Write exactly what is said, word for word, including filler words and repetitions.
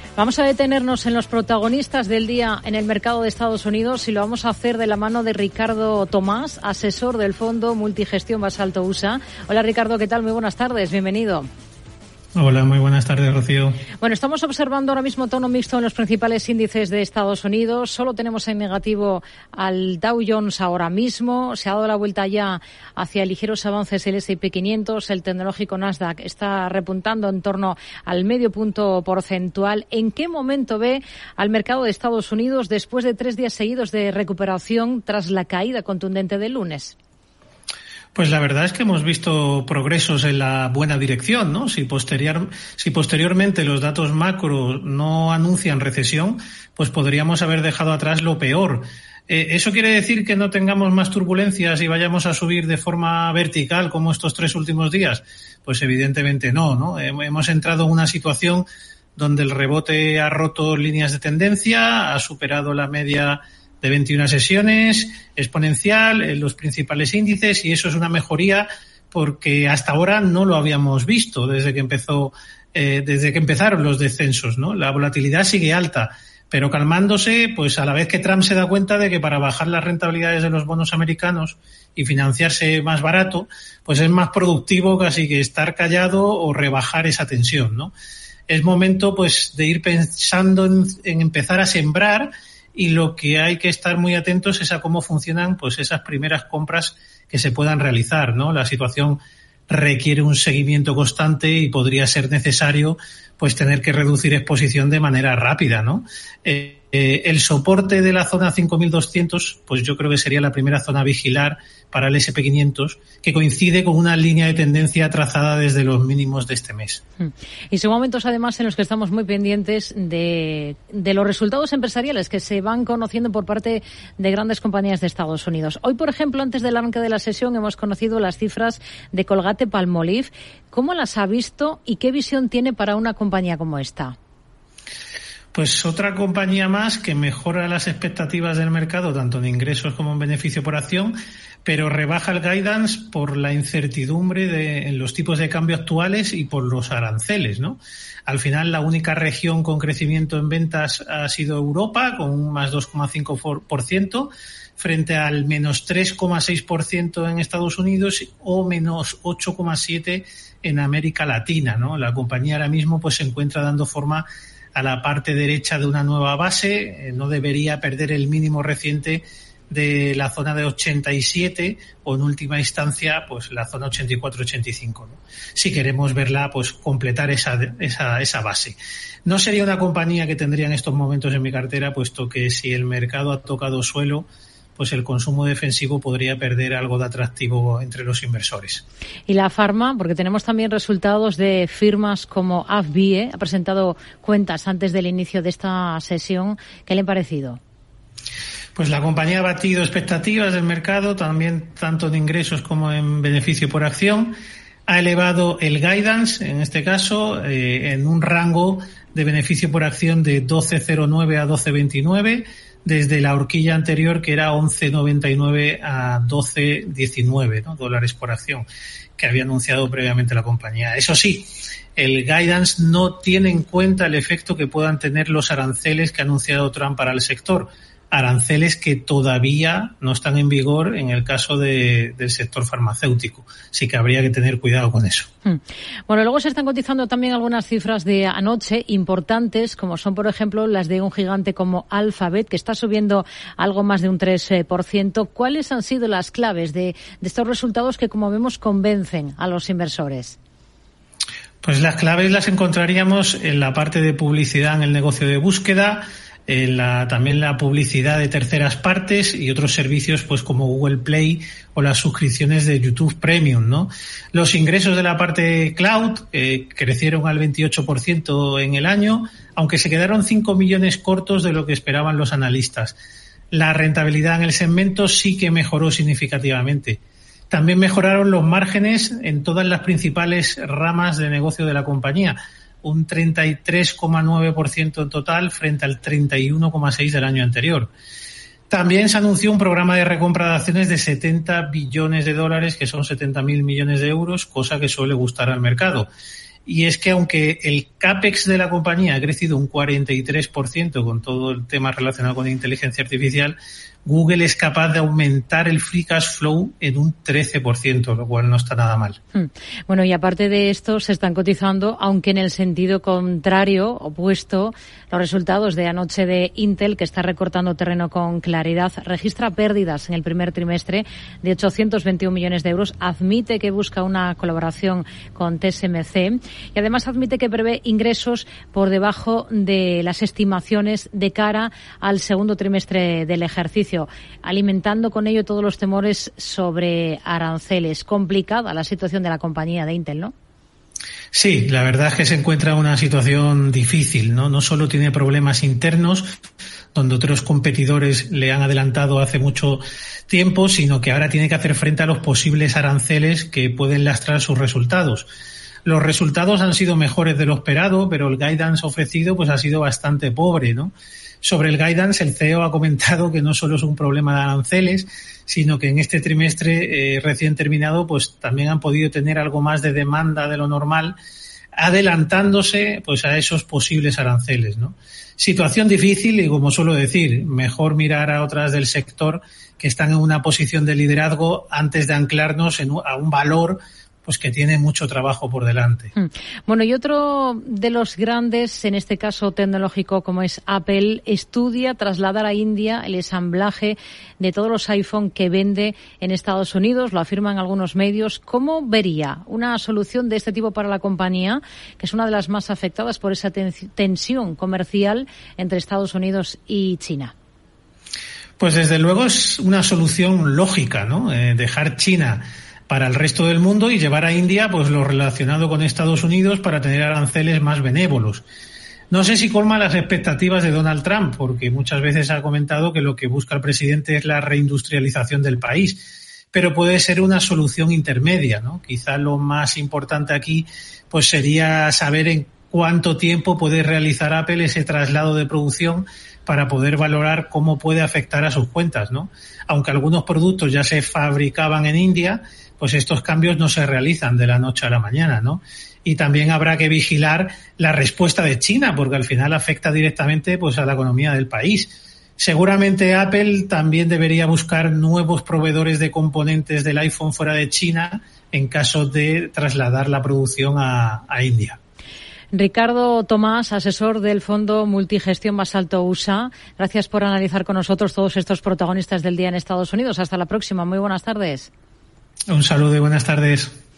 Vamos a detenernos en los protagonistas del día en el mercado de Estados Unidos y lo vamos a hacer de la mano de Ricardo Tomás, asesor del fondo Multigestión Basalto U S A. Hola Ricardo, ¿qué tal? Muy buenas tardes, bienvenido. Hola, muy buenas tardes, Rocío. Bueno, estamos observando ahora mismo tono mixto en los principales índices de Estados Unidos. Solo tenemos en negativo al Dow Jones ahora mismo. Se ha dado la vuelta ya hacia ligeros avances el ese y pe quinientos. El tecnológico Nasdaq está repuntando en torno al medio punto porcentual. ¿En qué momento ve al mercado de Estados Unidos después de tres días seguidos de recuperación tras la caída contundente del lunes? Pues la verdad es que hemos visto progresos en la buena dirección, ¿no? Si posterior, si posteriormente los datos macro no anuncian recesión, pues podríamos haber dejado atrás lo peor. Eh, ¿Eso quiere decir que no tengamos más turbulencias y vayamos a subir de forma vertical como estos tres últimos días? Pues evidentemente no, ¿no? Hemos entrado en una situación donde el rebote ha roto líneas de tendencia, ha superado la media de veintiuna sesiones, exponencial en los principales índices, y eso es una mejoría porque hasta ahora no lo habíamos visto desde que empezó, eh, desde que empezaron los descensos, ¿no? La volatilidad sigue alta, pero calmándose, pues a la vez que Trump se da cuenta de que para bajar las rentabilidades de los bonos americanos y financiarse más barato, pues es más productivo casi que estar callado o rebajar esa tensión, ¿no? Es momento, pues, de ir pensando en, en empezar a sembrar. Y lo que hay que estar muy atentos es a cómo funcionan pues esas primeras compras que se puedan realizar, ¿no? La situación requiere un seguimiento constante y podría ser necesario pues tener que reducir exposición de manera rápida, ¿no? Eh, eh, el soporte de la zona cinco mil doscientos, pues yo creo que sería la primera zona a vigilar para el ese y pe quinientos, que coincide con una línea de tendencia trazada desde los mínimos de este mes. Y son momentos además en los que estamos muy pendientes de, de los resultados empresariales que se van conociendo por parte de grandes compañías de Estados Unidos. Hoy, por ejemplo, antes del arranque de la sesión, hemos conocido las cifras de Colgate-Palmolive. ¿Cómo las ha visto y qué visión tiene para una compañía como esta? Pues otra compañía más que mejora las expectativas del mercado, tanto en ingresos como en beneficio por acción, pero rebaja el guidance por la incertidumbre de, en los tipos de cambio actuales y por los aranceles, ¿no? Al final, la única región con crecimiento en ventas ha sido Europa, con un más dos coma cinco por ciento, frente al menos tres coma seis por ciento en Estados Unidos o menos ocho coma siete por ciento en América Latina, ¿no? La compañía ahora mismo pues se encuentra dando forma a la parte derecha de una nueva base, eh, no debería perder el mínimo reciente de la zona de ochenta y siete o en última instancia pues la zona ochenta y cuatro ochenta y cinco, ¿no? Si queremos verla pues completar esa esa esa base. No sería una compañía que tendría en estos momentos en mi cartera, puesto que si el mercado ha tocado suelo, pues el consumo defensivo podría perder algo de atractivo entre los inversores. Y la farma, porque tenemos también resultados de firmas como A F B I E, ha presentado cuentas antes del inicio de esta sesión. ¿Qué le ha parecido? Pues la compañía ha batido expectativas del mercado, también tanto en ingresos como en beneficio por acción. Ha elevado el guidance, en este caso, eh, en un rango de beneficio por acción de doce cero nueve a doce veintinueve, desde la horquilla anterior que era once noventa y nueve a doce diecinueve, ¿no? Dólares por acción, que había anunciado previamente la compañía. Eso sí, el guidance no tiene en cuenta el efecto que puedan tener los aranceles que ha anunciado Trump para el sector. Aranceles que todavía no están en vigor en el caso de, del sector farmacéutico. Sí que habría que tener cuidado con eso. Bueno, luego se están cotizando también algunas cifras de anoche importantes, como son, por ejemplo, las de un gigante como Alphabet, que está subiendo algo más de un tres por ciento. ¿Cuáles han sido las claves de, de estos resultados que, como vemos, convencen a los inversores? Pues las claves las encontraríamos en la parte de publicidad en el negocio de búsqueda, en la, también la publicidad de terceras partes y otros servicios pues como Google Play o las suscripciones de YouTube Premium, ¿no? Los ingresos de la parte cloud eh, crecieron al veintiocho por ciento en el año, aunque se quedaron cinco millones cortos de lo que esperaban los analistas. La rentabilidad en el segmento sí que mejoró significativamente. También mejoraron los márgenes en todas las principales ramas de negocio de la compañía, un treinta y tres coma nueve por ciento en total frente al treinta y uno coma seis por ciento del año anterior. También se anunció un programa de recompra de acciones de setenta billones de dólares, que son setenta mil millones de euros, cosa que suele gustar al mercado. y es que aunque el CAPEX de la compañía ha crecido un cuarenta y tres por ciento con todo el tema relacionado con inteligencia artificial, Google es capaz de aumentar el free cash flow en un trece por ciento, lo cual no está nada mal. Bueno, y aparte de esto, se están cotizando, aunque en el sentido contrario, opuesto, los resultados de anoche de Intel, que está recortando terreno con claridad, registra pérdidas en el primer trimestre de ochocientos veintiún millones de euros, admite que busca una colaboración con T S M C y además admite que prevé ingresos por debajo de las estimaciones de cara al segundo trimestre del ejercicio, alimentando con ello todos los temores sobre aranceles. Complicada la situación de la compañía de Intel, ¿no? Sí, la verdad es que se encuentra en una situación difícil, ¿no? No solo tiene problemas internos, donde otros competidores le han adelantado hace mucho tiempo, sino que ahora tiene que hacer frente a los posibles aranceles que pueden lastrar sus resultados. Los resultados han sido mejores de lo esperado, pero el guidance ofrecido pues ha sido bastante pobre, ¿no? Sobre el guidance, el C E O ha comentado que no solo es un problema de aranceles, sino que en este trimestre eh, recién terminado pues también han podido tener algo más de demanda de lo normal, adelantándose pues a esos posibles aranceles, ¿no? Situación difícil y, como suelo decir, mejor mirar a otras del sector que están en una posición de liderazgo antes de anclarnos en un, a un valor pues que tiene mucho trabajo por delante. Bueno, y otro de los grandes, en este caso tecnológico, como es Apple, estudia trasladar a India el ensamblaje de todos los iPhone que vende en Estados Unidos, lo afirman algunos medios. ¿Cómo vería una solución de este tipo para la compañía, que es una de las más afectadas por esa tensión comercial entre Estados Unidos y China? Pues desde luego es una solución lógica, ¿no? Eh, dejar China para el resto del mundo y llevar a India pues lo relacionado con Estados Unidos para tener aranceles más benévolos. No sé si colma las expectativas de Donald Trump, porque muchas veces ha comentado que lo que busca el presidente es la reindustrialización del país, pero puede ser una solución intermedia, ¿no? Quizá lo más importante aquí pues sería saber en cuánto tiempo puede realizar Apple ese traslado de producción para poder valorar cómo puede afectar a sus cuentas, ¿no? Aunque algunos productos ya se fabricaban en India, pues estos cambios no se realizan de la noche a la mañana, ¿no? Y también habrá que vigilar la respuesta de China, porque al final afecta directamente pues a la economía del país. Seguramente Apple también debería buscar nuevos proveedores de componentes del iPhone fuera de China en caso de trasladar la producción a, a India. Ricardo Tomás, asesor del Fondo Multigestión Más Alto U S A, gracias por analizar con nosotros todos estos protagonistas del día en Estados Unidos. Hasta la próxima. Muy buenas tardes. Un saludo y buenas tardes.